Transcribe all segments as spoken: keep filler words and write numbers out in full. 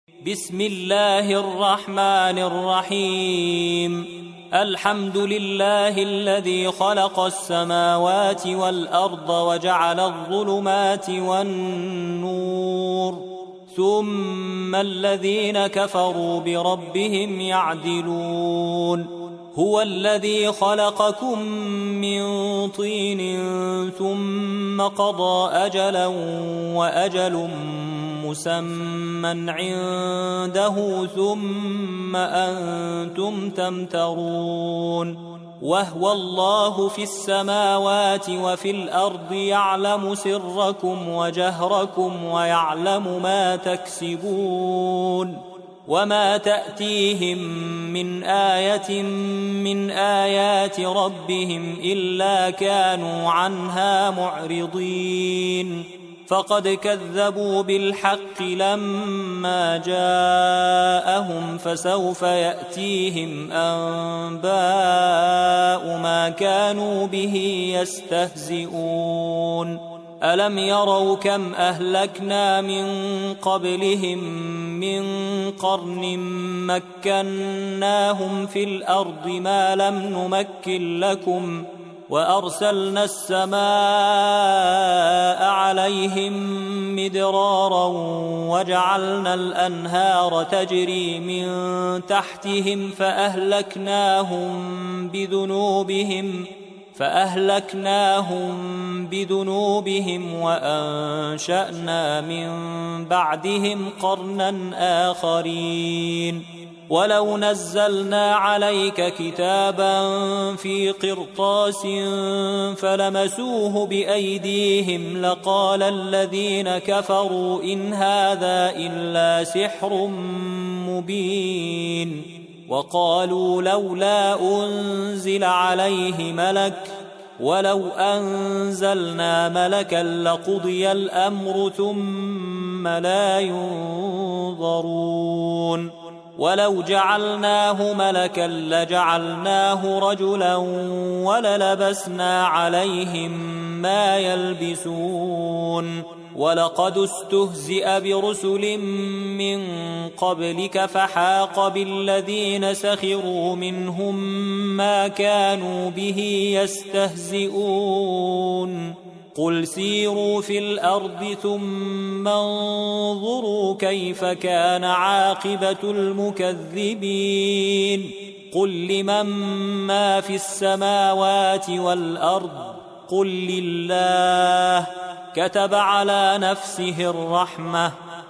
بسم الله الرحمن الرحيم الحمد لله الذي خلق السماوات والأرض وجعل الظلمات والنور ثم الذين كفروا بربهم يعدلون هو الذي خلقكم من طين ثم قضى أجلا وأجل مسمى عنده ثم أنتم تمترون وهو الله في السماوات وفي الأرض يعلم سركم وجهركم ويعلم ما تكسبون وما تأتيهم من آية من آيات ربهم إلا كانوا عنها معرضين فقد كذبوا بالحق لما جاءهم فسوف يأتيهم أنباء ما كانوا به يستهزئون ألم يروا كم أهلكنا من قبلهم من قرن مكناهم في الأرض ما لم نمكن لكم وأرسلنا السماء عليهم مدرارا وجعلنا الأنهار تجري من تحتهم فأهلكناهم بذنوبهم فأهلكناهم بذنوبهم وأنشأنا من بعدهم قرنا آخرين ولو نزلنا عليك كتابا في قرطاس فلمسوه بأيديهم لقال الذين كفروا إن هذا إلا سحر مبين وقالوا لولا أنزل عليه ملك ولو أنزلنا ملكا لقضي الأمر ثم لا ينظرون ولو جعلناه ملكا لجعلناه رجلا وللبسنا عليهم ما يلبسون ولقد استهزئ برسل من قبلك فحاق بالذين سخروا منهم ما كانوا به يستهزئون قل سيروا في الأرض ثم انظروا كيف كان عاقبة المكذبين قل لمن ما في السماوات والأرض قل لله كتب على نفسه الرحمة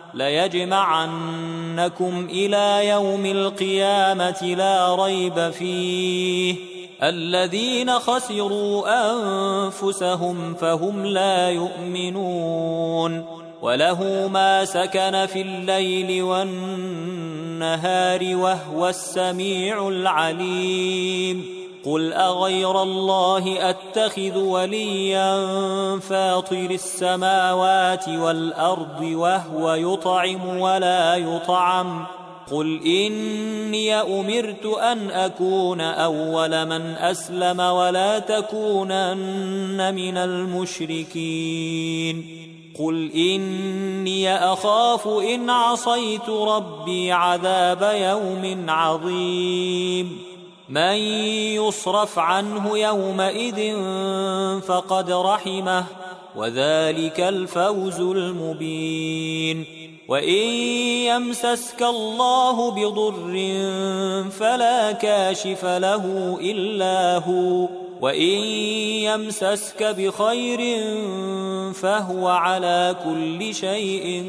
ليجمعنكم إلى يوم القيامة لا ريب فيه الذين خسروا أنفسهم فهم لا يؤمنون وله ما سكن في الليل والنهار وهو السميع العليم قل أغير الله أتخذ وليا فاطر السماوات والأرض وهو يطعم ولا يطعم قل إني أمرت أن أكون أول من أسلم ولا تكونن من المشركين قل إني أخاف إن عصيت ربي عذاب يوم عظيم من يصرف عنه يومئذ فقد رحمه وذلك الفوز المبين وإن يمسسك الله بضر فلا كاشف له إلا هو وإن يمسسك بخير فهو على كل شيء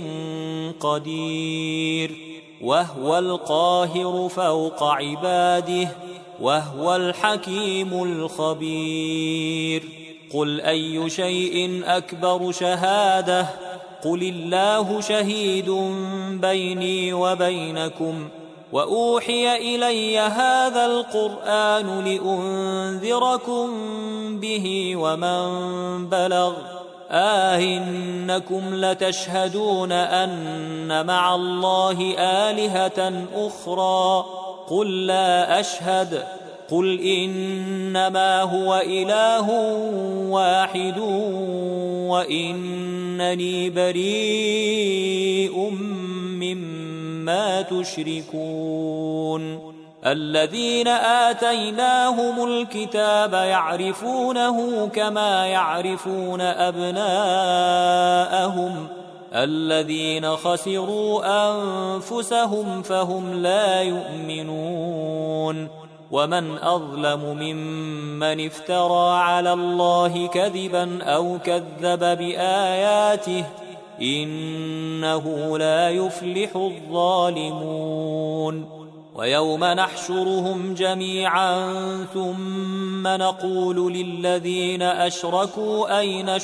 قدير وهو القاهر فوق عباده وهو الحكيم الخبير قل أي شيء أكبر شهادة قل الله شهيد بيني وبينكم وأوحي إلي هذا القرآن لأنذركم به ومن بلغ آئنكم لتشهدون أن مع الله آلهة أخرى قل لا أشهد قل إنما هو إله واحد وإنني بريء مما ما تشركون الذين آتيناهم الكتاب يعرفونه كما يعرفون أبناءهم الذين خسروا أنفسهم فهم لا يؤمنون ومن أظلم ممن افترى على الله كذبا أو كذب بآياته إنه لا يفلح الظالمون ويوم نحشرهم جميعا ثم نقول للذين أشركوا أين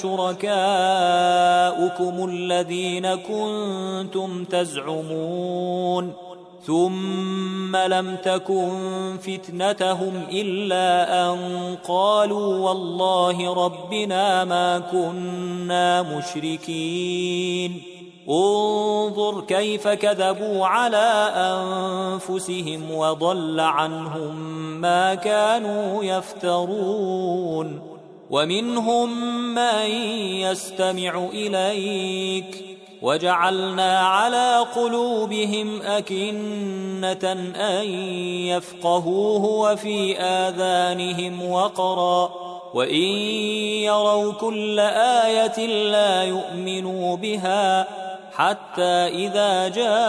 شركاؤكم الذين كنتم تزعمون ثم لم تكن فتنتهم إلا أن قالوا والله ربنا ما كنا مشركين انظر كيف كذبوا على أنفسهم وضل عنهم ما كانوا يفترون ومنهم من يستمع إليك وجعلنا على قلوبهم أكنة أن يفقهوه وفي آذانهم وقرا وإن يروا كل آية لا يؤمنوا بها حتى إذا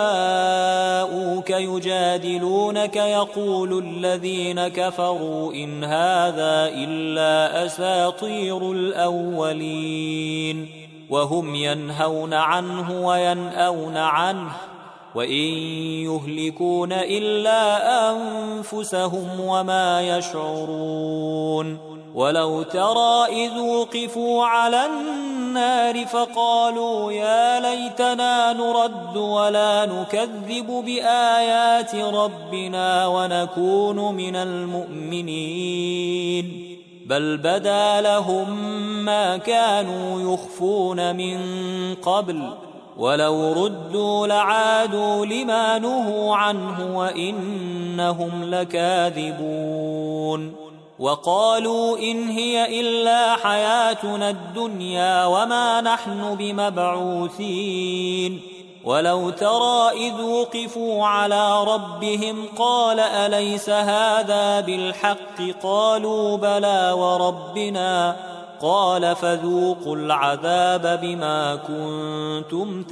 جاءوك يجادلونك يقول الذين كفروا إن هذا إلا أساطير الأولين وهم ينهون عنه وينأون عنه وإن يهلكون إلا أنفسهم وما يشعرون ولو ترى إذ وقفوا على النار فقالوا يا ليتنا نرد ولا نكذب بآيات ربنا ونكون من المؤمنين بل بدا لهم ما كانوا يخفون من قبل ولو ردوا لعادوا لما نهوا عنه وإنهم لكاذبون وقالوا إن هي إلا حياتنا الدنيا وما نحن بمبعوثين ولو ترى إذ وقفوا على ربهم قال أليس هذا بالحق قالوا بلى وربنا قال فذوقوا العذاب بما كنتم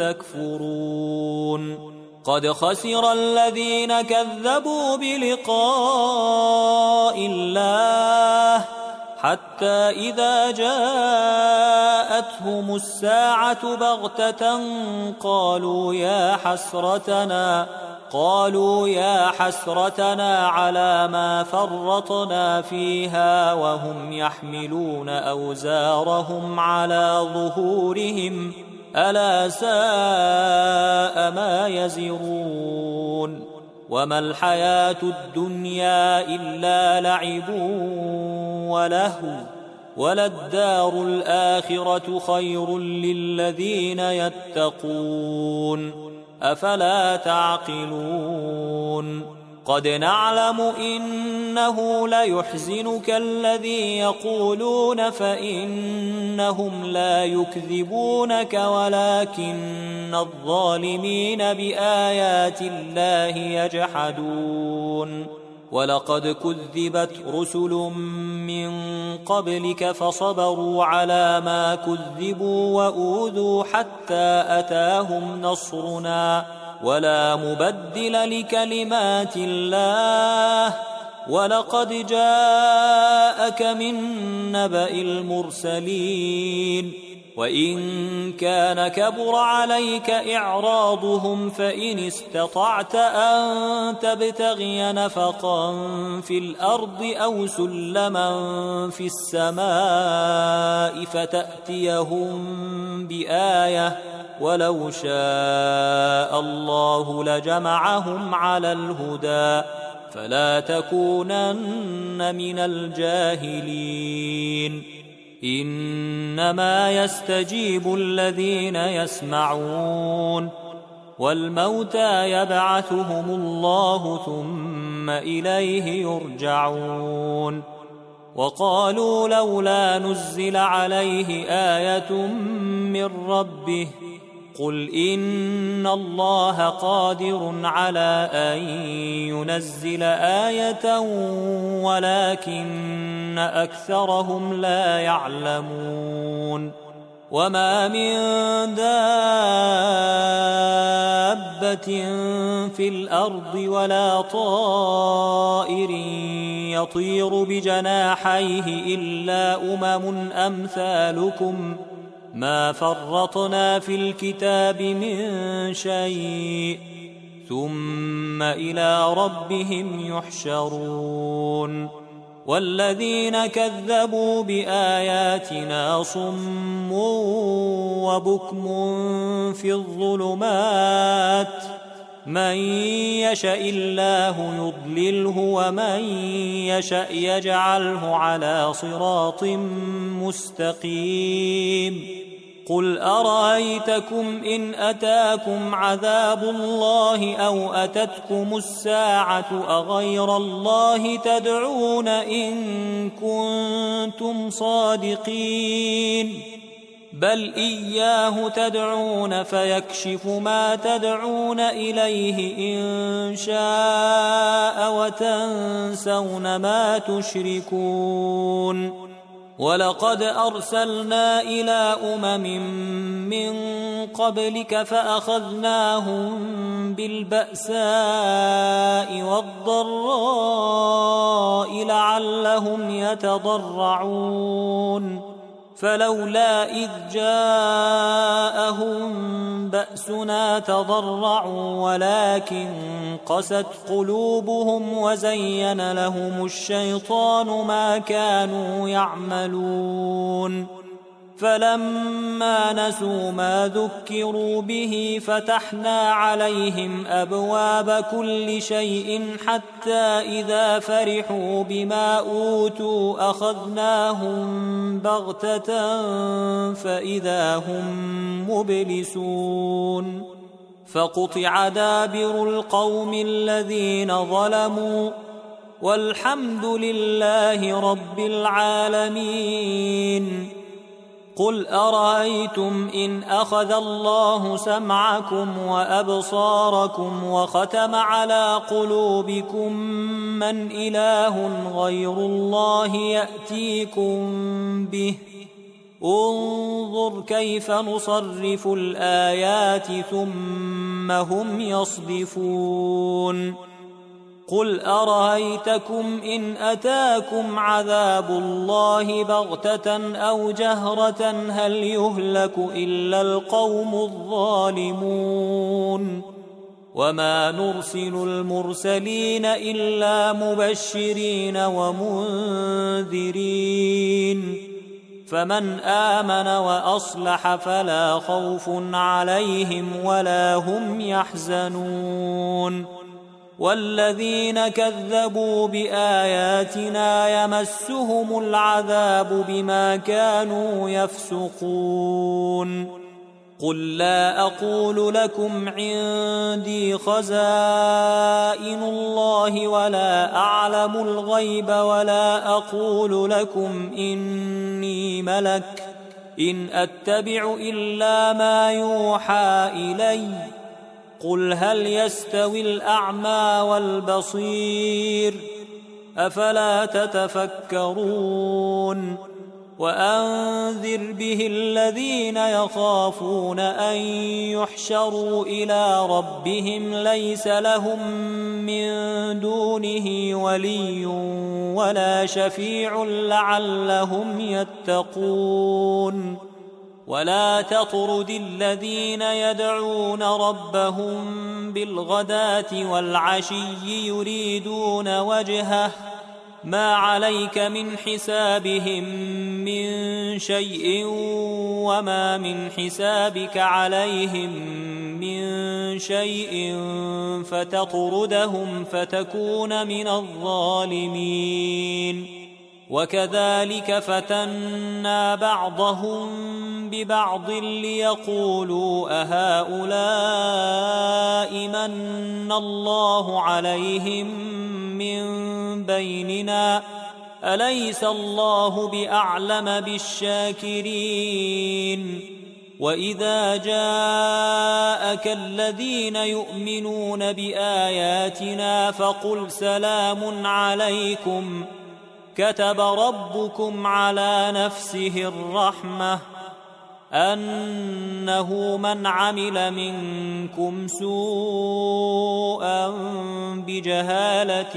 تكفرون قد خسر الذين كذبوا بلقاء الله حتى إذا جاءتهم الساعة بغتة قالوا يا حسرتنا قالوا يا حسرتنا على ما فرطنا فيها وهم يحملون أوزارهم على ظهورهم ألا ساء ما يزرون وما الحياة الدنيا إلا لعب ولهو وللدار الآخرة خير للذين يتقون أفلا تعقلون قد نعلم إنه ليحزنك الذي يقولون فإنهم لا يكذبونك ولكن الظالمين بآيات الله يجحدون ولقد كذبت رسل من قبلك فصبروا على ما كذبوا وأوذوا حتى أتاهم نصرنا ولا مبدل لكلمات الله ولقد جاءك من نبأ المرسلين وإن كان كبر عليك إعراضهم فإن استطعت أن تبتغي نفقا في الأرض أو سلما في السماء فتأتيهم بآية ولو شاء الله لجمعهم على الهدى فلا تكونن من الجاهلين إنما يستجيب الذين يسمعون والموتى يبعثهم الله ثم إليه يرجعون وقالوا لولا نزل عليه آية من ربه قل إن الله قادر على أن ينزل آية ولكن أكثرهم لا يعلمون وما من دابة في الأرض ولا طائر يطير بجناحيه إلا أمم أمثالكم ما فرطنا في الكتاب من شيء ثم إلى ربهم يحشرون والذين كذبوا بآياتنا صم وبكم في الظلمات من يشاء الله يضلله ومن يشاء يجعله على صراط مستقيم قل أرأيتكم إن أتاكم عذاب الله أو أتتكم الساعة أغير الله تدعون إن كنتم صادقين بل إياه تدعون فيكشف ما تدعون إليه إن شاء وتنسون ما تشركون ولقد أرسلنا إلى أمم من قبلك فأخذناهم بالبأساء والضراء لعلهم يتضرعون فلولا إذ جاءهم بأسنا تضرعوا ولكن قست قلوبهم وزين لهم الشيطان ما كانوا يعملون فلما نسوا ما ذكروا به فتحنا عليهم أبواب كل شيء حتى إذا فرحوا بما أوتوا أخذناهم بغتة فإذا هم مبلسون فقطع دابر القوم الذين ظلموا والحمد لله رب العالمين قل أرأيتم إن أخذ الله سمعكم وأبصاركم وختم على قلوبكم من إله غير الله يأتيكم به انظر كيف نصرف الآيات ثم هم يصدفون قل أرأيتكم إن أتاكم عذاب الله بغتة أو جهرة هل يهلك إلا القوم الظالمون وما نرسل المرسلين إلا مبشرين ومنذرين فمن آمن وأصلح فلا خوف عليهم ولا هم يحزنون والذين كذبوا بآياتنا يمسهم العذاب بما كانوا يفسقون قل لا أقول لكم عندي خزائن الله ولا أعلم الغيب ولا أقول لكم إني ملك إن أتبع إلا ما يوحى إلي قل هل يستوي الأعمى والبصير أفلا تتفكرون وأنذر به الذين يخافون أن يحشروا إلى ربهم ليس لهم من دونه ولي ولا شفيع لعلهم يتقون ولا تطرد الذين يدعون ربهم بالغداة والعشي يريدون وجهه ما عليك من حسابهم من شيء وما من حسابك عليهم من شيء فتطردهم فتكون من الظالمين وكذلك فتنا بعضهم ببعض ليقولوا أهؤلاء من الله عليهم من بيننا أليس الله بأعلم بالشاكرين وإذا جاءك الذين يؤمنون بآياتنا فقل سلام عليكم كتب ربكم على نفسه الرحمة أنه من عمل منكم سوءا بجهالة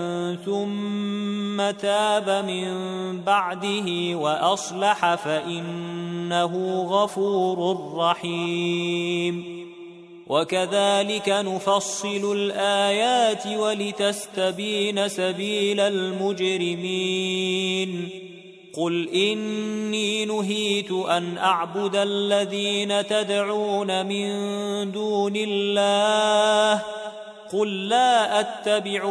ثم تاب من بعده وأصلح فإنه غفور رحيم. وكذلك نفصل الآيات ولتستبين سبيل المجرمين. قل إني نهيت أن أعبد الذين تدعون من دون الله قل لا أتبع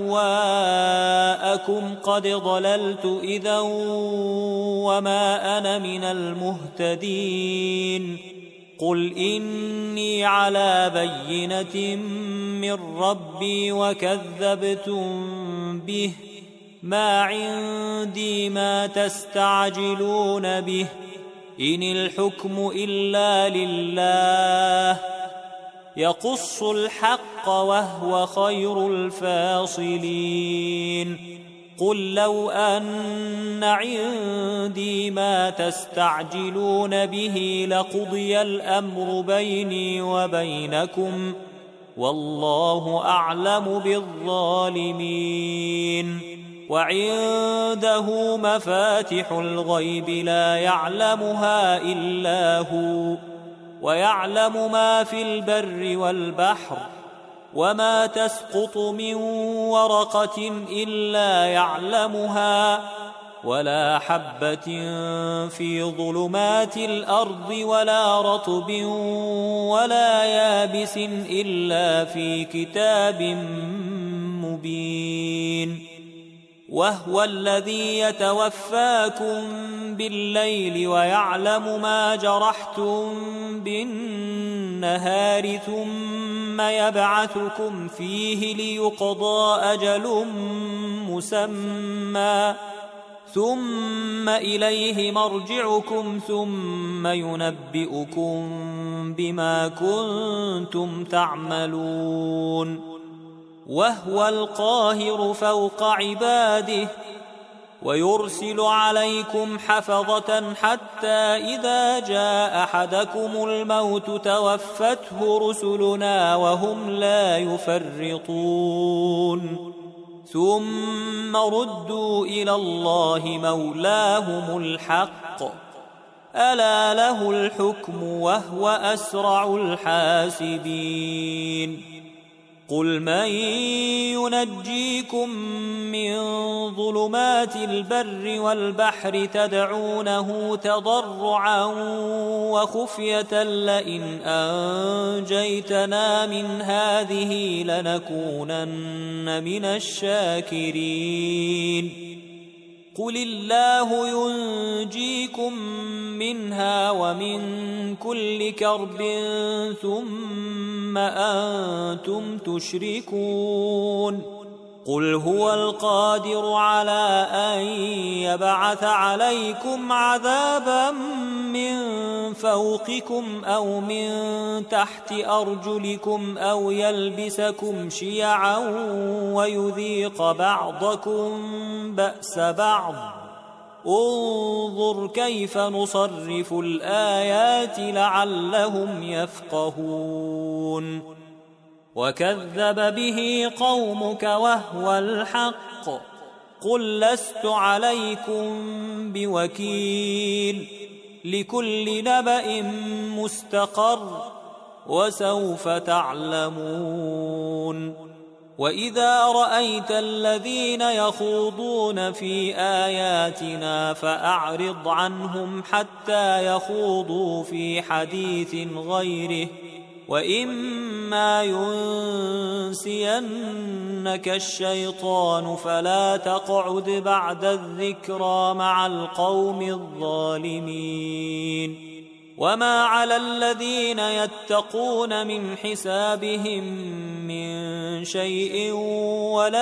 أهواءكم قد ضللت إذا وما أنا من المهتدين. قل إني على بينة من ربي وكذبتم به ما عندي ما تستعجلون به إن الحكم إلا لله يقص الحق وهو خير الفاصلين. قل لو أن عندي ما تستعجلون به لقضي الأمر بيني وبينكم والله أعلم بالظالمين. وعنده مفاتح الغيب لا يعلمها إلا هو ويعلم ما في البر والبحر وما تسقط من ورقة إلا يعلمها ولا حبة في ظلمات الأرض ولا رطب ولا يابس إلا في كتاب مبين. وهو الذي يتوفاكم بالليل ويعلم ما جرحتم بالنهار ثم يبعثكم فيه ليقضى أجل مسمى ثم إليه مرجعكم ثم ينبئكم بما كنتم تعملون. وهو القاهر فوق عباده ويرسل عليكم حفظة حتى إذا جاء أحدكم الموت توفته رسلنا وهم لا يفرطون ثم ردوا إلى الله مولاهم الحق ألا له الحكم وهو أسرع الحاسبين. قل من ينجيكم من ظلمات البر والبحر تدعونه تضرعا وخفية لئن أنجيتنا من هذه لنكونن من الشاكرين. قل الله ينجيكم منها ومن كل كرب ثم أنتم تشركون. قل هو القادر على أن يبعث عليكم عذابا من فوقكم أو من تحت أرجلكم أو يلبسكم شيعا ويذيق بعضكم بأس بعض انظر كيف نصرف الآيات لعلهم يفقهون. وكذب به قومك وهو الحق قل لست عليكم بوكيل لكل نبأ مستقر وسوف تعلمون. وإذا رأيت الذين يخوضون في آياتنا فأعرض عنهم حتى يخوضوا في حديث غيره وإما ينسينك الشيطان فلا تقعد بعد الذكرى مع القوم الظالمين. وما على الذين يتقون من حسابهم من شيء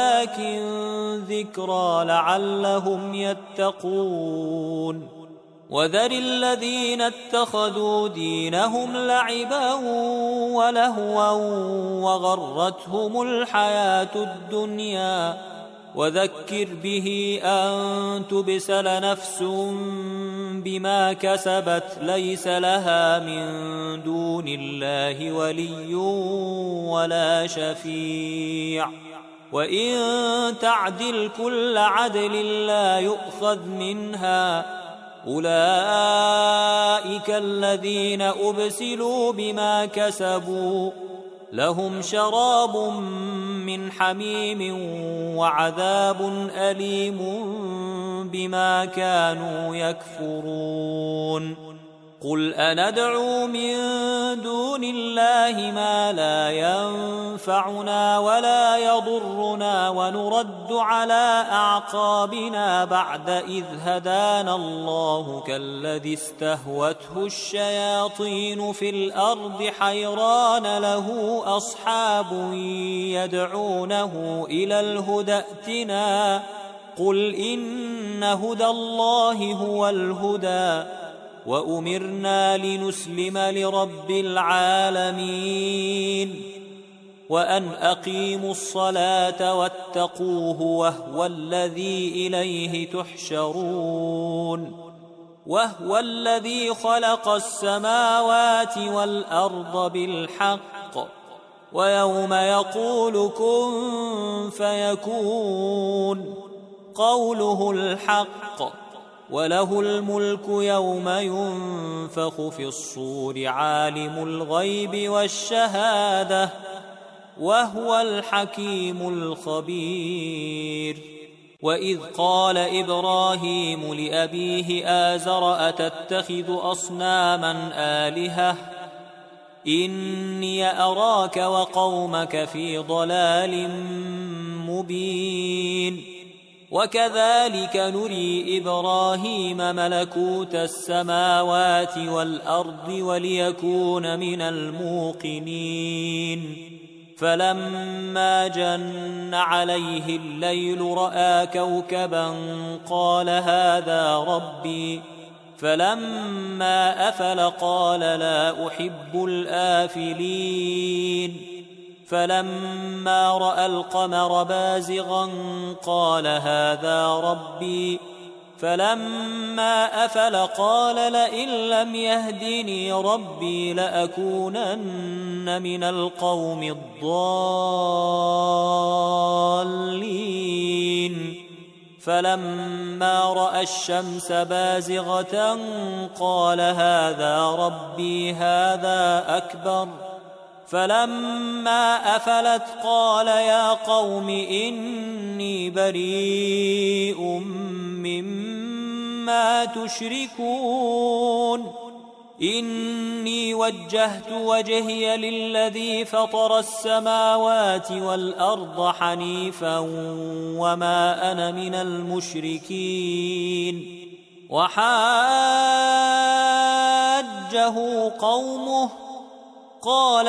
ولكن ذكرى لعلهم يتقون. وذر الذين اتخذوا دينهم لعبا ولهوا وغرتهم الحياة الدنيا وذكر به أن تبسل نفس بما كسبت ليس لها من دون الله ولي ولا شفيع وإن تعدل كل عدل لا يؤخذ منها أولئك الذين أبسلوا بما كسبوا لهم شراب من حميم وعذاب أليم بما كانوا يكفرون قل أندعو من دون الله ما لا ينفعنا ولا يضرنا ونرد على أعقابنا بعد إذ هدانا الله كالذي استهوته الشياطين في الأرض حيران له أصحاب يدعونه إلى الهدى ائتنا قل إن هدى الله هو الهدى وأمرنا لنسلم لرب العالمين وأن أقيموا الصلاة واتقوه وهو الذي إليه تحشرون وهو الذي خلق السماوات والأرض بالحق ويوم يقول كن فيكون قوله الحق وله الملك يوم ينفخ في الصور عالم الغيب والشهادة وهو الحكيم الخبير وإذ قال إبراهيم لأبيه آزر أتتخذ أصناما آلهة إني أراك وقومك في ضلال مبين وكذلك نري إبراهيم ملكوت السماوات والأرض وليكون من الموقنين فلما جن عليه الليل رأى كوكبا قال هذا ربي فلما أفل قال لا أحب الآفلين فلما رأى القمر بازغا قال هذا ربي فلما أفل قال لئن لم يهدني ربي لأكونن من القوم الضالين فلما رأى الشمس بازغة قال هذا ربي هذا أكبر فلما أفلت قال يا قوم إني بريء مما تشركون إني وجهت وجهي للذي فطر السماوات والأرض حنيفا وما أنا من المشركين وحاجه قومه قال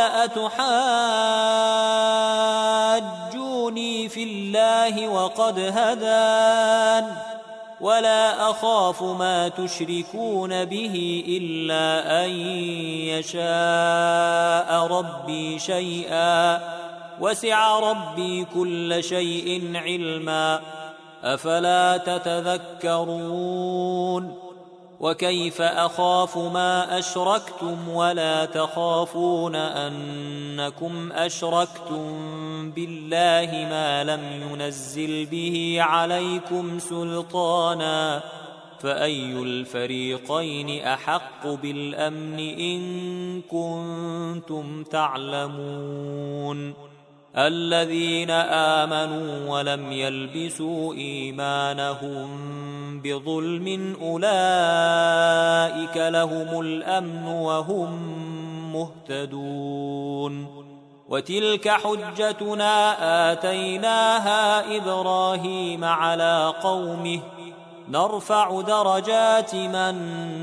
أتحاجوني في الله وقد هدان ولا أخاف ما تشركون به إلا أن يشاء ربي شيئا وسع ربي كل شيء علما أفلا تتذكرون وكيف أخاف ما أشركتم ولا تخافون أنكم أشركتم بالله ما لم ينزل به عليكم سلطانا فأي الفريقين أحق بالأمن إن كنتم تعلمون الذين آمنوا ولم يلبسوا إيمانهم بظلم أولئك لهم الأمن وهم مهتدون وتلك حجتنا آتيناها إبراهيم على قومه نرفع درجات من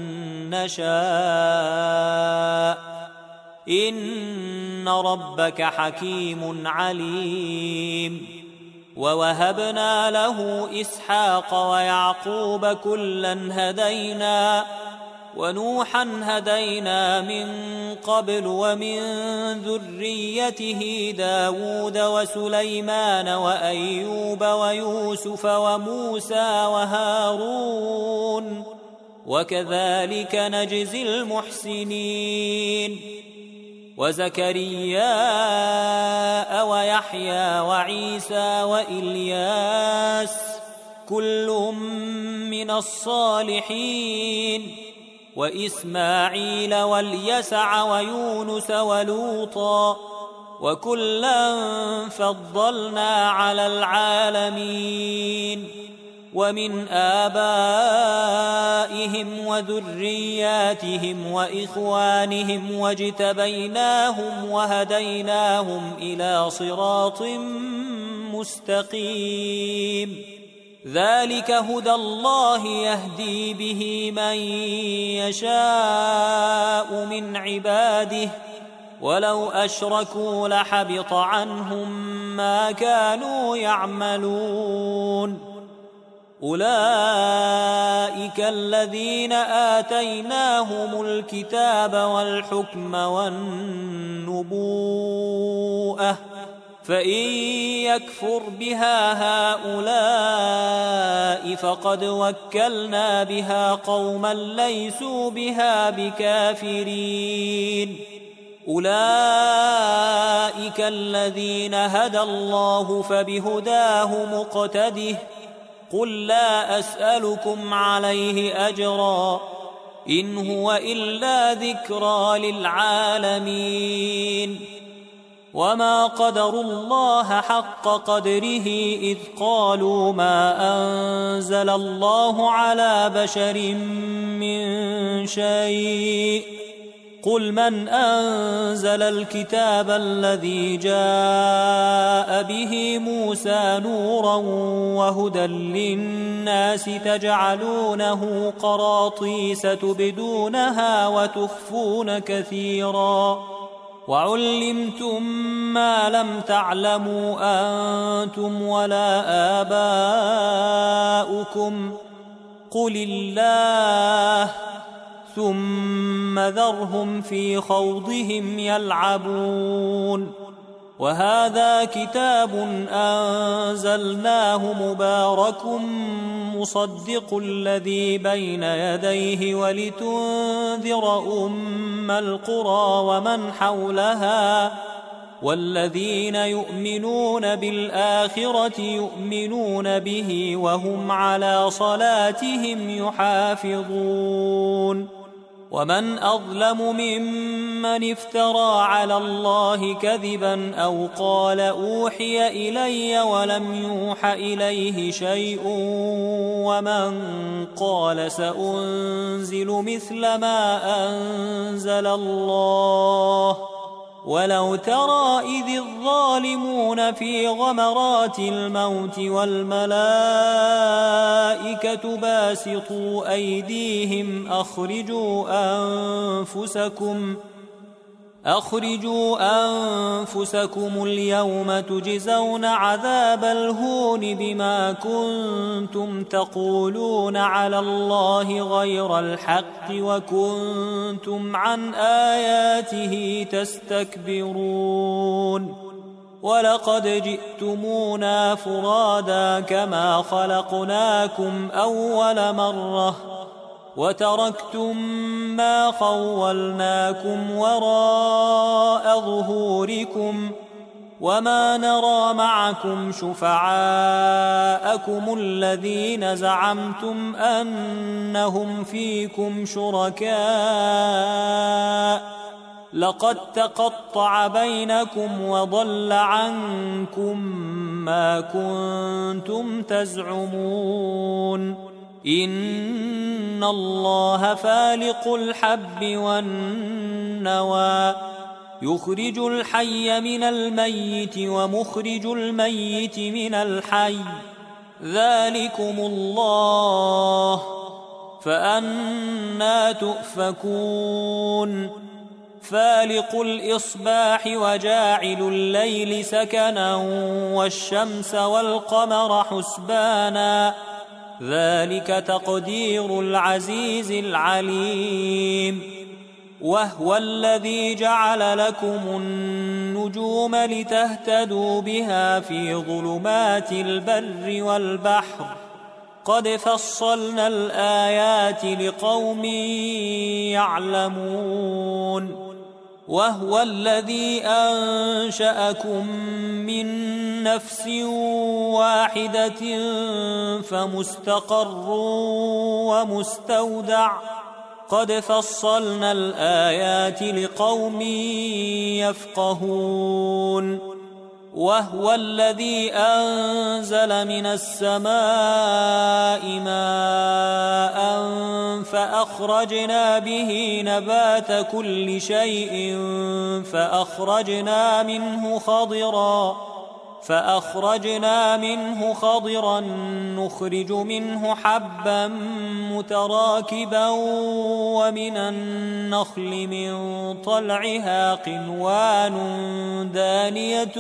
نشاء إن ربك حكيم عليم ووهبنا له إسحاق ويعقوب كلا هدينا ونوحا هدينا من قبل ومن ذريته داود وسليمان وأيوب ويوسف وموسى وهارون وكذلك نجزي المحسنين وزكريا ويحيى وعيسى وإلياس كل من الصالحين وإسماعيل واليسع ويونس ولوطا وكلا فضلنا على العالمين ومن آبائهم وذرياتهم وإخوانهم واجتبيناهم وهديناهم إلى صراط مستقيم ذلك هدى الله يهدي به من يشاء من عباده ولو أشركوا لحبط عنهم ما كانوا يعملون أولئك الذين آتيناهم الكتاب والحكم والنبوءة فإن يكفر بها هؤلاء فقد وكلنا بها قوما ليسوا بها بكافرين أولئك الذين هدى الله فبهداه مقتده قل لا أسألكم عليه أجرا إن هو إلا ذكرى للعالمين وما قدروا الله حق قدره إذ قالوا ما أنزل الله على بشر من شيء قل من أنزل الكتاب الذي جاء به موسى نورا وهدى للناس تجعلونه قراطيس تبدونها وتخفون كثيرا وعلمتم ما لم تعلموا أنتم ولا آباؤكم قل الله ثم ذرهم في خوضهم يلعبون وهذا كتاب أنزلناه مبارك مصدق الذي بين يديه ولتنذر أم القرى ومن حولها والذين يؤمنون بالآخرة يؤمنون به وهم على صلاتهم يحافظون ومن أظلم ممن افترى على الله كذبا أو قال أوحي إلي ولم يوح إليه شيء ومن قال سأنزل مثل ما أنزل الله ولو ترى إذ الظالمون في غمرات الموت والملائكة باسطوا أيديهم أخرجوا أنفسكم أخرجوا أنفسكم اليوم تجزون عذاب الهون بما كنتم تقولون على الله غير الحق وكنتم عن آياته تستكبرون ولقد جئتمونا فرادا كما خلقناكم أول مرة وتركتم ما خولناكم وراء ظهوركم وما نرى معكم شفعاءكم الذين زعمتم أنهم فيكم شركاء لقد تقطع بينكم وضل عنكم ما كنتم تزعمون إن الله فالق الحب والنوى يخرج الحي من الميت ومخرج الميت من الحي ذلكم الله فأنى تؤفكون فالق الإصباح وجاعل الليل سكنا والشمس والقمر حسبانا ذلك تقدير العزيز العليم. وهو الذي جعل لكم النجوم لتهتدوا بها في ظلمات البر والبحر قد فصلنا الآيات لقوم يعلمون. وهو الذي أنشأكم من نفس واحدة فمستقر ومستودع قد فصلنا الآيات لقوم يفقهون. وهو الذي أنزل من السماء ماء فأخرجنا به نبات كل شيء فأخرجنا منه خضرا فأخرجنا منه خضرا نخرج منه حبا متراكبا ومن النخل من طلعها قنوان دانية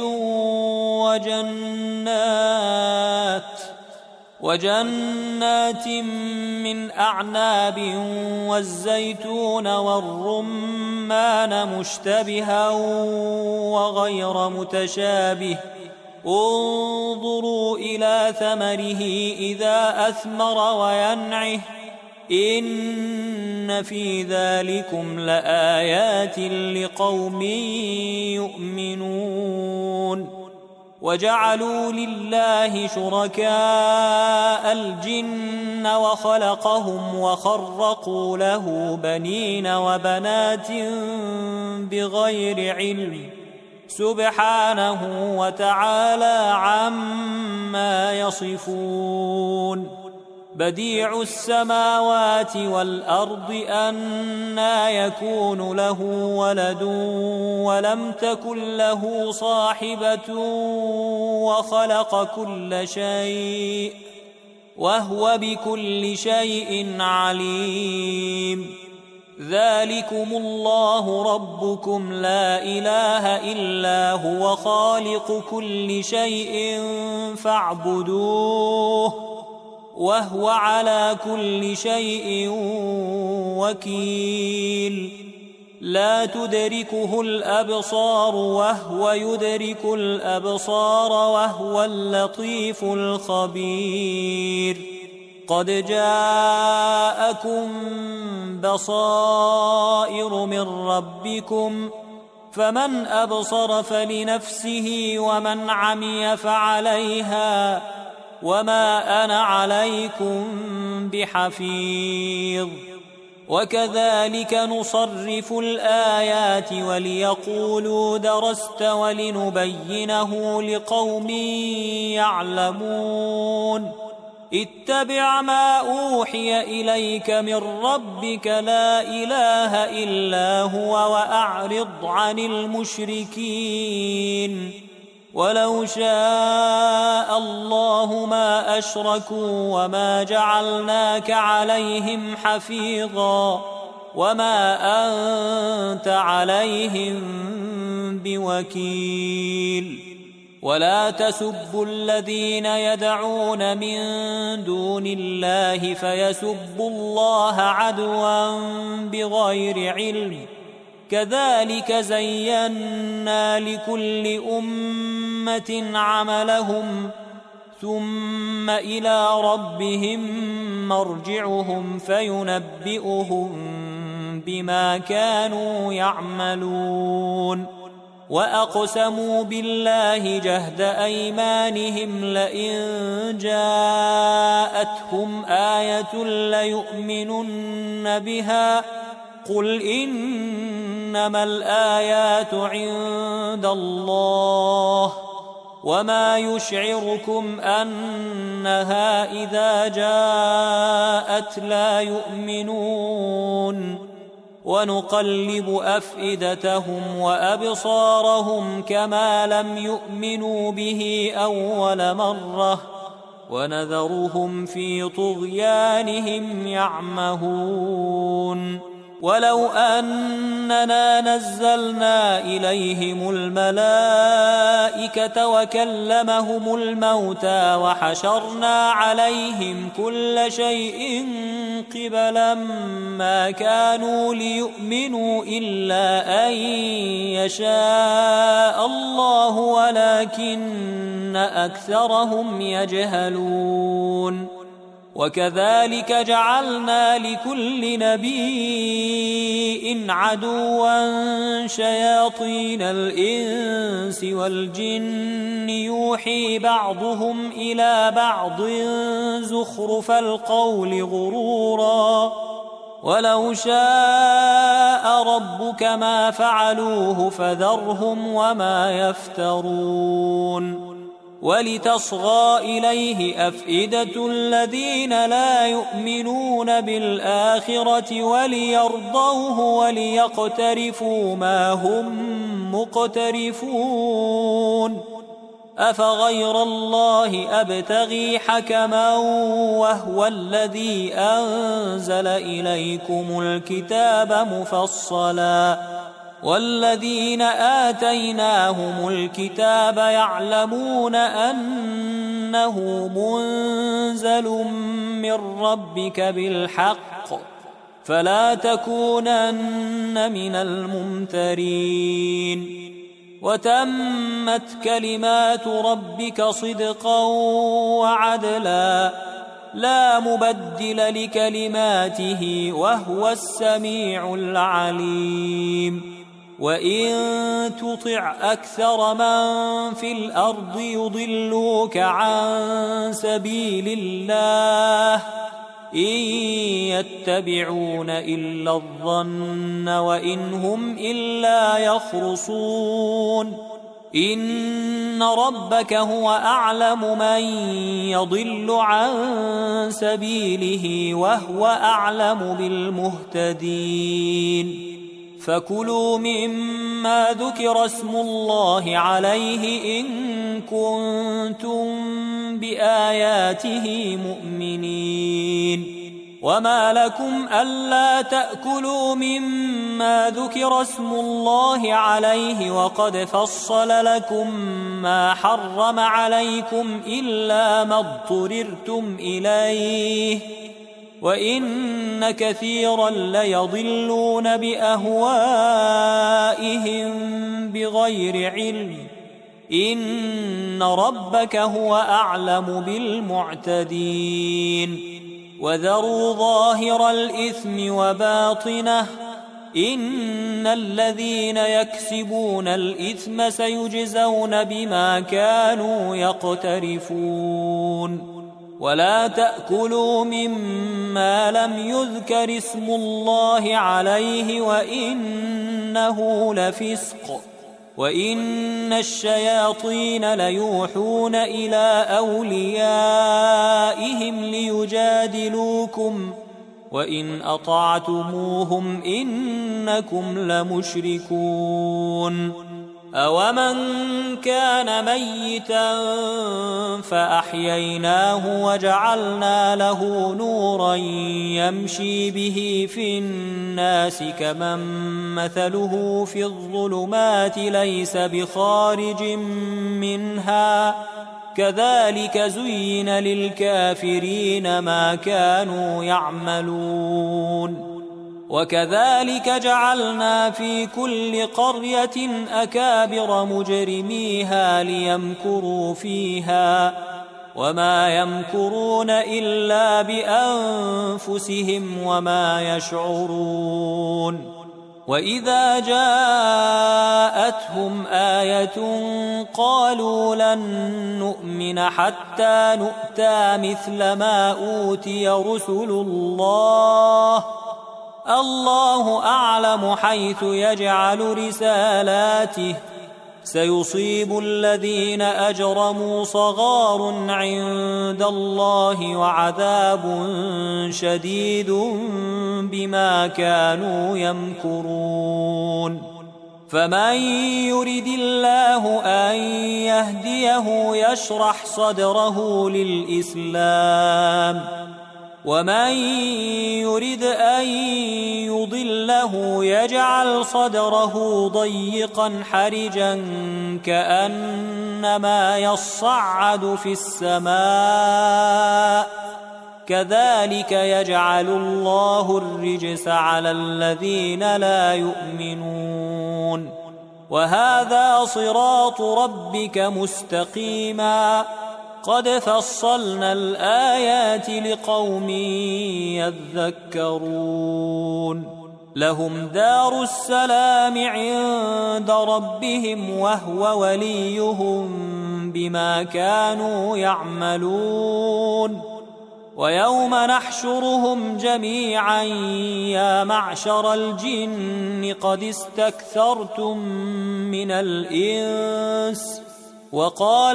وجنات وجنات من أعناب والزيتون والرمان مشتبها وغير متشابه انظروا إلى ثمره إذا أثمر وينعه إن في ذلكم لآيات لقوم يؤمنون. وجعلوا لله شركاء الجن وخلقهم وخرقوا له بنين وبنات بغير علم سبحانه وتعالى عما يصفون. بديع السماوات والأرض أنى يكون له ولد ولم تكن له صاحبة وخلق كل شيء وهو بكل شيء عليم. ذلكم الله ربكم لا إله إلا هو خالق كل شيء فاعبدوه وهو على كل شيء وكيل. لا تدركه الأبصار وهو يدرك الأبصار وهو اللطيف الخبير. قد جاءكم بصائر من ربكم فمن أبصر فلنفسه ومن عمي فعليها وما أنا عليكم بحفيظ. وكذلك نصرف الآيات وليقولوا درست ولنبينه لقوم يعلمون. اتبع ما أوحي إليك من ربك لا إله إلا هو وأعرض عن المشركين. ولو شاء الله ما أشركوا وما جعلناك عليهم حفيظا وما أنت عليهم بوكيل. ولا تسبوا الذين يدعون من دون الله فيسبوا الله عدوا بغير علم كذلك زينا لكل أمة عملهم ثم إلى ربهم مرجعهم فينبئهم بما كانوا يعملون. وأقسموا بالله جهد أيمانهم لئن جاءتهم آية ليؤمنن بها قل إنما الآيات عند الله وما يشعركم أنها إذا جاءت لا يؤمنون. ونقلب أفئدتهم وأبصارهم كما لم يؤمنوا به أول مرة ونذرهم في طغيانهم يعمهون. ولو أننا نزلنا إليهم الملائكة وكلمهم الموتى وحشرنا عليهم كل شيء قبلا ما كانوا ليؤمنوا إلا أن يشاء الله ولكن أكثرهم يجهلون. وكذلك جعلنا لكل نبي عدوا شياطين الإنس والجن يوحي بعضهم إلى بعض زخرف القول غرورا ولو شاء ربك ما فعلوه فذرهم وما يفترون. ولتصغى إليه أفئدة الذين لا يؤمنون بالآخرة وليرضوه وليقترفوا ما هم مقترفون. أفغير الله أبتغي حكما وهو الذي أنزل إليكم الكتاب مفصلا والذين آتيناهم الكتاب يعلمون أنه منزل من ربك بالحق فلا تكونن من الممترين. وتمت كلمات ربك صدقا وعدلا لا مبدل لكلماته وهو السميع العليم. وإن تطع أكثر من في الأرض يضلوك عن سبيل الله إن يتبعون إلا الظن وإن هم إلا يخرصون. إن ربك هو أعلم من يضل عن سبيله وهو أعلم بالمهتدين. فكلوا مما ذكر اسم الله عليه إن كنتم بآياته مؤمنين. وما لكم ألا تأكلوا مما ذكر اسم الله عليه وقد فصل لكم ما حرم عليكم إلا ما اضطررتم إليه وإن كثيرا ليضلون بأهوائهم بغير علم إن ربك هو أعلم بالمعتدين. وذروا ظاهر الإثم وباطنه إن الذين يكسبون الإثم سيجزون بما كانوا يقترفون. ولا تأكلوا مما لم يذكر اسم الله عليه وإنه لفسق وإن الشياطين ليوحون إلى أوليائهم ليجادلوكم وإن أطعتموهم إنكم لمشركون. أومن كان ميتا فأحييناه وجعلنا له نورا يمشي به في الناس كمن مثله في الظلمات ليس بخارج منها كذلك زين للكافرين ما كانوا يعملون. وكذلك جعلنا في كل قرية أكابر مجرميها ليمكروا فيها وما يمكرون إلا بأنفسهم وما يشعرون. وإذا جاءتهم آية قالوا لن نؤمن حتى نؤتى مثل ما أوتي رسل الله الله أعلم حيث يجعل رسالاته سيصيب الذين أجرموا صغار عند الله وعذاب شديد بما كانوا يمكرون. فمن يرد الله أن يهديه يشرح صدره للإسلام ومن يرد أن يضله يجعل صدره ضيقا حرجا كأنما يصعد في السماء كذلك يجعل الله الرجس على الذين لا يؤمنون وهذا صراط ربك مستقيما قد فصلنا الآيات لقوم يذكرون لهم دار السلام عند ربهم وهو وليهم بما كانوا يعملون ويوم نحشرهم جميعا يا معشر الجن قد استكثرتم من الإنس وقال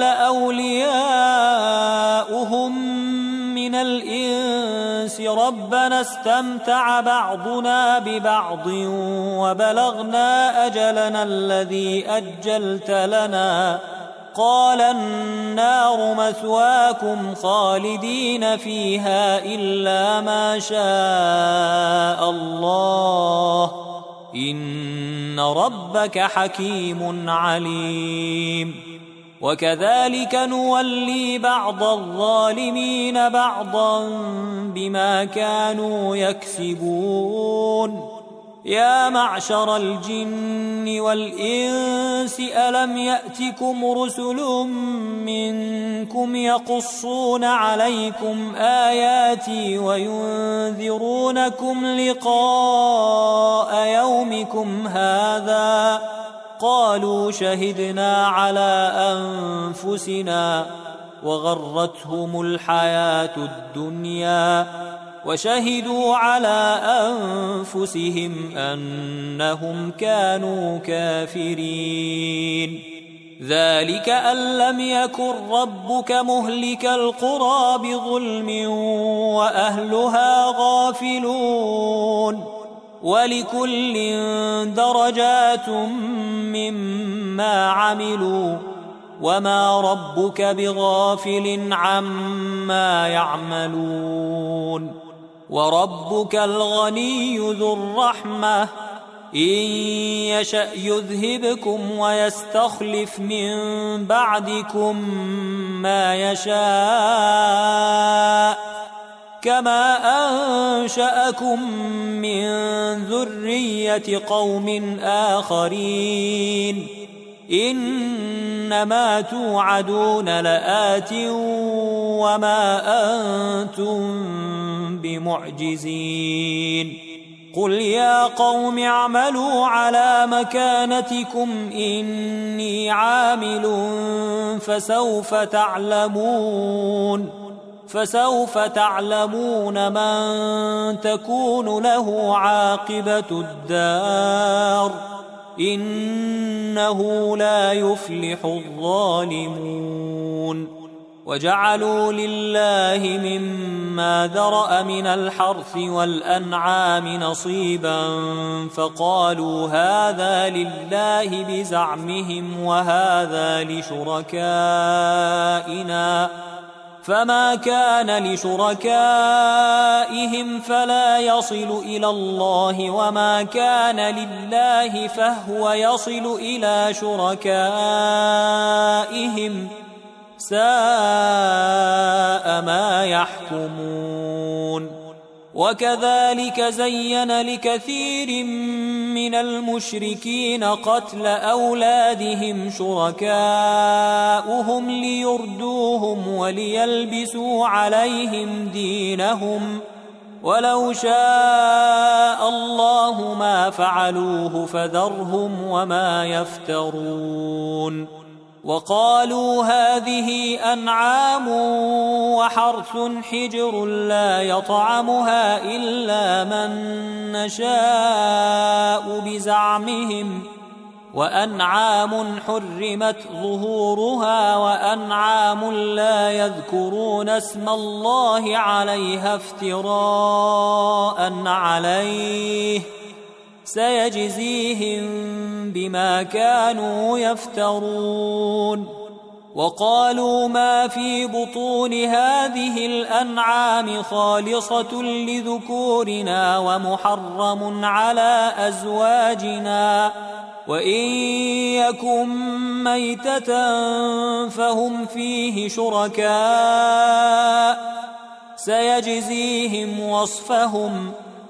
أولياؤهم من الإنس ربنا استمتع بعضنا ببعض وبلغنا أجلنا الذي أجلت لنا قال النار مثواكم خالدين فيها إلا ما شاء الله إن ربك حكيم عليم وكذلك نولي بعض الظالمين بعضا بما كانوا يكسبون يا معشر الجن والإنس ألم يأتكم رسل منكم يقصون عليكم آياتي وينذرونكم لقاء يومكم هذا قالوا شهدنا على أنفسنا وغرتهم الحياة الدنيا وشهدوا على أنفسهم أنهم كانوا كافرين ذلك أن لم يكن ربك مهلك القرى بظلم وأهلها غافلون ولكل درجات مما عملوا وما ربك بغافل عما يعملون وربك الغني ذو الرحمة إن يشأ يذهبكم ويستخلف من بعدكم ما يشاء كما أنشأكم من ذرية قوم آخرين إنما توعدون لآت وما أنتم بمعجزين قل يا قوم اعملوا على مكانتكم إني عامل فسوف تعلمون فسوف تعلمون من تكون له عاقبة الدار إنه لا يفلح الظالمون وجعلوا لله مما ذرأ من الحرث والأنعام نصيبا فقالوا هذا لله بزعمهم وهذا لشركائنا فما كان لشركائهم فلا يصل إلى الله وما كان لله فهو يصل إلى شركائهم ساء ما يحكمون وكذلك زين لكثير من المشركين قتل أولادهم شركاؤهم ليردوهم وليلبسوا عليهم دينهم ولو شاء الله ما فعلوه فذرهم وما يفترون وقالوا هذه أنعام وحرث حجر لا يطعمها إلا من نشاء بزعمهم وأنعام حرمت ظهورها وأنعام لا يذكرون اسم الله عليها افتراء عليه سيجزيهم بما كانوا يفترون وقالوا ما في بطون هذه الأنعام خالصة لذكورنا ومحرم على أزواجنا وإن يكن ميتة فهم فيه شركاء سيجزيهم وصفهم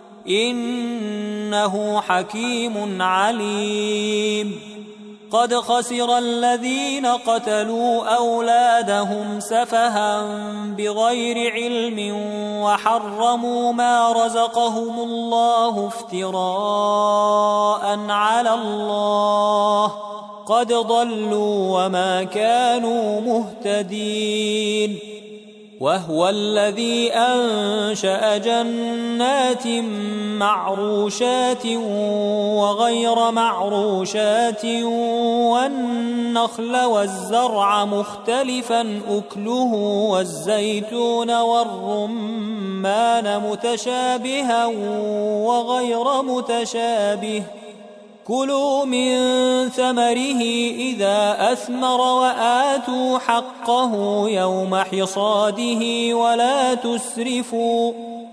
إنه حكيم عليم. قد خسر الذين قتلوا أولادهم سفها بغير علم وحرموا ما رزقهم الله افتراء على الله قد ضلوا وما كانوا مهتدين. وهو الذي أنشأ جنات معروشات وغير معروشات والنخل والزرع مختلفا أكله والزيتون والرمان متشابها وغير متشابه كلوا من ثمره إذا أثمر وآتوا حقه يوم حصاده ولا تسرفوا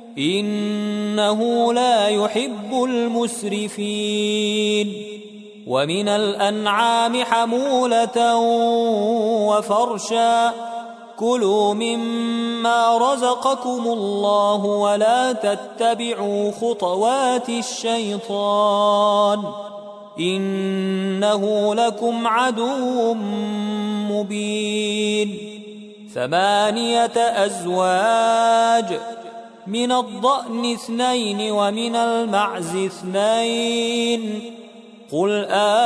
إنه لا يحب المسرفين. ومن الأنعام حمولة وفرشا كلوا مما رزقكم الله ولا تتبعوا خطوات الشيطان إنه لكم عدو مبين. ثمانية أزواج من الضأن اثنين ومن المعز اثنين قل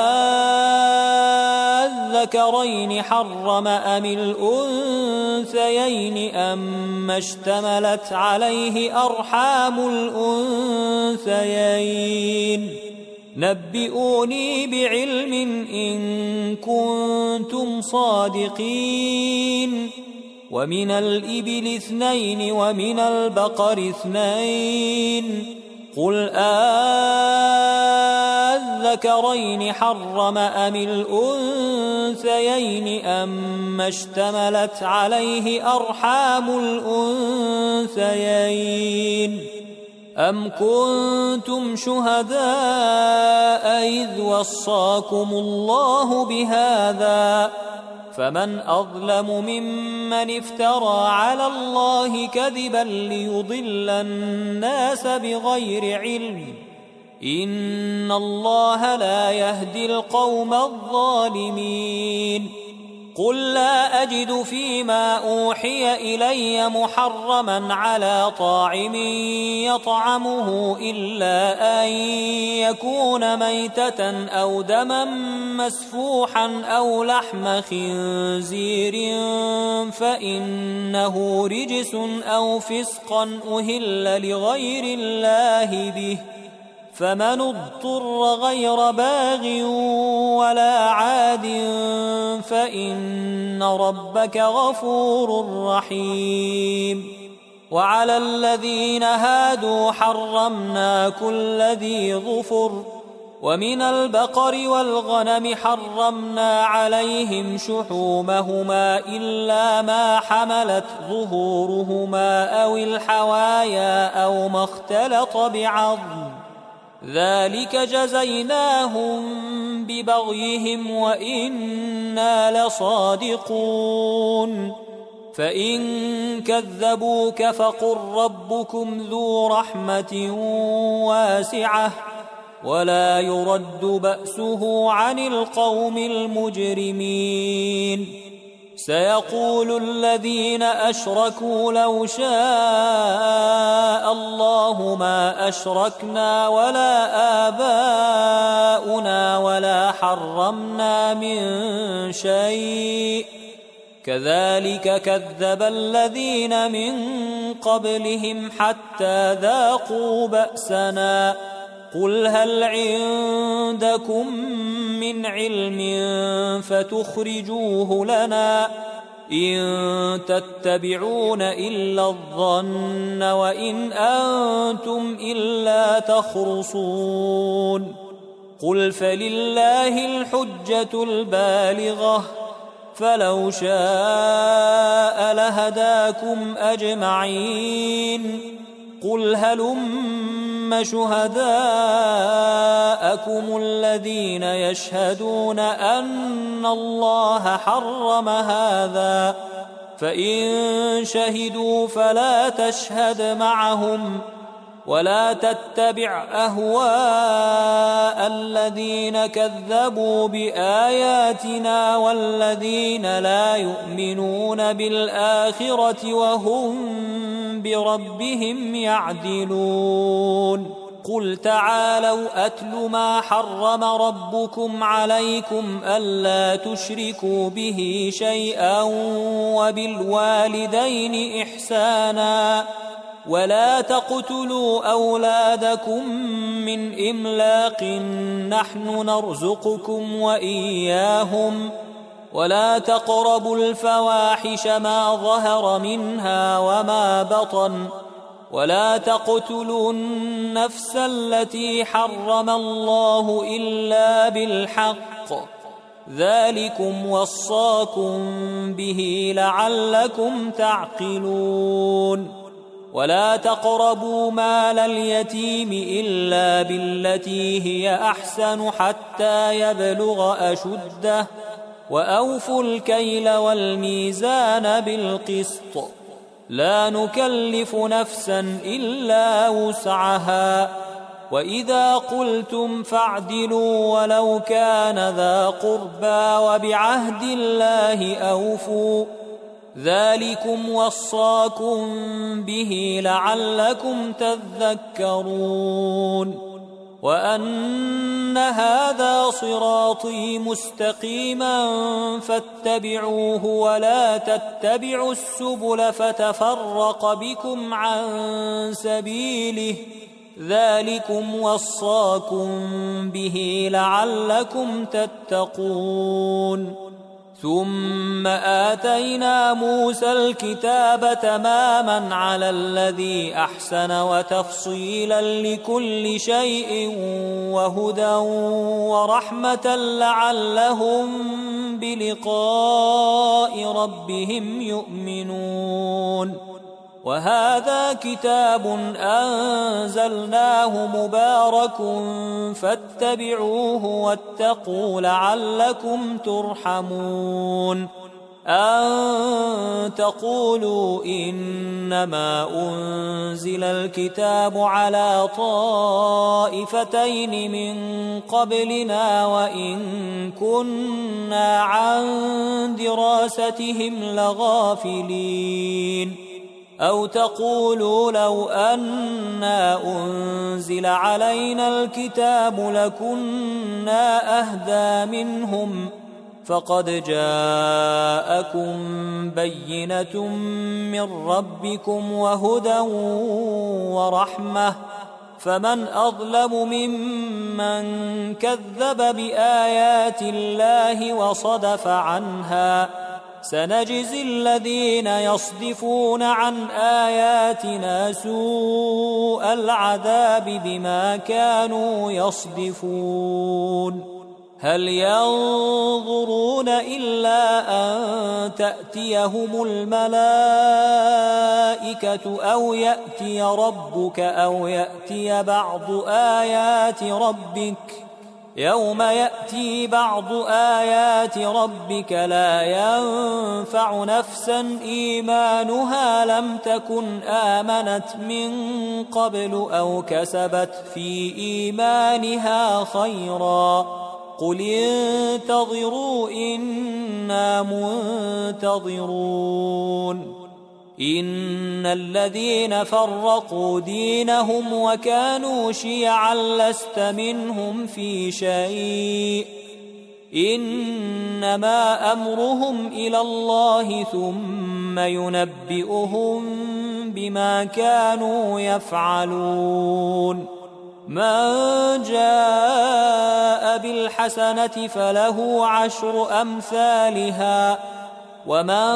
أذكرين حرم أم الأنثيين أما اشتملت عليه أرحام الأنثيين نبئوني بعلم إن كنتم صادقين. ومن الإبل اثنين ومن البقر اثنين قل أذكرين حرم أم الأنثيين أما اشتملت عليه أرحام الأنثيين أم كنتم شهداء إذ وصاكم الله بهذا فمن أظلم ممن افترى على الله كذبا ليضل الناس بغير علم إن الله لا يهدي القوم الظالمين. قل لا أجد فيما أوحي إلي محرما على طاعم يطعمه إلا أن يكون ميتة أو دما مسفوحا أو لحم خنزير فإنه رجس أو فسقا أهل لغير الله به فمن اضطر غير باغ ولا عاد فإن ربك غفور رحيم. وعلى الذين هادوا حرمنا كل ذي ظفر ومن البقر والغنم حرمنا عليهم شحومهما إلا ما حملت ظهورهما أو الحوايا أو ما اختلط بعظم ذلك جزيناهم ببغيهم وإنا لصادقون. فإن كذبوك فقل ربكم ذو رحمة واسعة ولا يرد بأسه عن القوم المجرمين. سيقول الذين أشركوا لو شاء الله ما أشركنا ولا آباؤنا ولا حرمنا من شيء كذلك كذب الذين من قبلهم حتى ذاقوا بأسنا قل هل عندكم من علم فتخرجوه لنا إن تتبعون إلا الظن وإن أنتم إلا تخرصون. قل فلله الحجة البالغة فلو شاء لهداكم أجمعين قل هلم شهداءكم الذين يشهدون أن الله حرم هذا فإن شهدوا فلا تشهد معهم ولا تتبع أهواء الذين كذبوا بآياتنا والذين لا يؤمنون بالآخرة وهم بربهم يعدلون قل تعالوا أتل ما حرم ربكم عليكم ألا تشركوا به شيئا وبالوالدين إحسانا ولا تقتلوا أولادكم من إملاق نحن نرزقكم وإياهم ولا تقربوا الفواحش ما ظهر منها وما بطن ولا تقتلوا النفس التي حرم الله إلا بالحق ذلكم وصاكم به لعلكم تعقلون ولا تقربوا مال اليتيم إلا بالتي هي أحسن حتى يبلغ أشده وأوفوا الكيل والميزان بالقسط لا نكلف نفسا إلا وسعها وإذا قلتم فاعدلوا ولو كان ذا قربى وبعهد الله أوفوا ذلكم وصاكم به لعلكم تذكرون وأن هذا صراطي مستقيما فاتبعوه ولا تتبعوا السبل فتفرق بكم عن سبيله ذلكم وصاكم به لعلكم تتقون ثم آتينا موسى الكتاب تماما على الذي أحسن وتفصيلا لكل شيء وهدى ورحمة لعلهم بلقاء ربهم يؤمنون وهذا كتاب أنزلناه مبارك فاتبعوه واتقوا لعلكم ترحمون أن تقولوا إنما أنزل الكتاب على طائفتين من قبلنا وإن كنا عن دراستهم لغافلين أو تقولوا لو أنا أنزل علينا الكتاب لكنا أهدى منهم فقد جاءكم بينة من ربكم وهدى ورحمة فمن أظلم ممن كذب بآيات الله وصدف عنها سنجزي الذين يصدفون عن آياتنا سوء العذاب بما كانوا يصدفون هل ينظرون إلا أن تأتيهم الملائكة أو يأتي ربك أو يأتي بعض آيات ربك يوم يأتي بعض آيات ربك لا ينفع نفسا إيمانها لم تكن آمنت من قبل أو كسبت في إيمانها خيرا قل انتظروا إنا منتظرون إن الذين فرقوا دينهم وكانوا شيعا لست منهم في شيء إنما أمرهم إلى الله ثم ينبئهم بما كانوا يفعلون من جاء بالحسنة فله عشر أمثالها ومن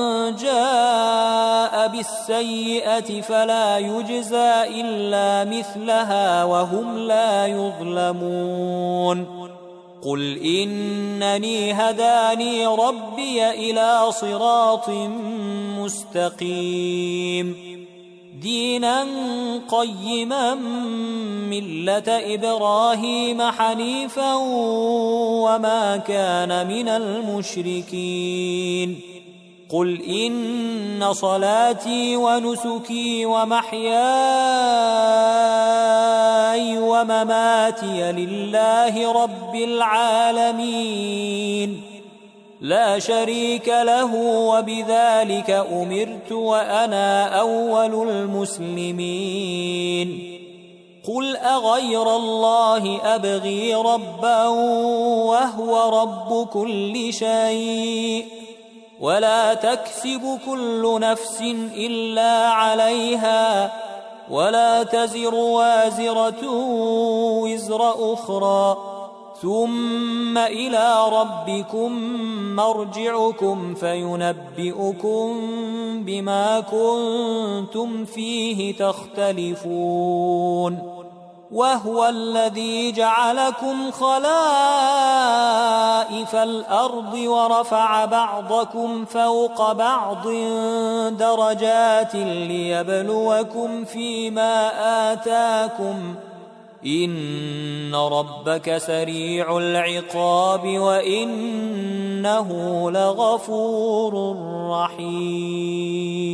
جاء بالسيئة فلا يجزى إلا مثلها وهم لا يظلمون قل إنني هداني ربي إلى صراط مستقيم دينا قيما ملة إبراهيم حنيفا وما كان من المشركين قل إن صلاتي ونسكي ومحياي ومماتي لله رب العالمين لا شريك له وبذلك أمرت وأنا أول المسلمين قل أغير الله أبغي ربا وهو رب كل شيء ولا تكسب كل نفس إلا عليها ولا تزر وازرة وزر أخرى ثم إلى ربكم مرجعكم فينبئكم بما كنتم فيه تختلفون وهو الذي جعلكم خلائف الأرض ورفع بعضكم فوق بعض درجات ليبلوكم فيما آتاكم إن ربك سريع العقاب وإنه لغفور رحيم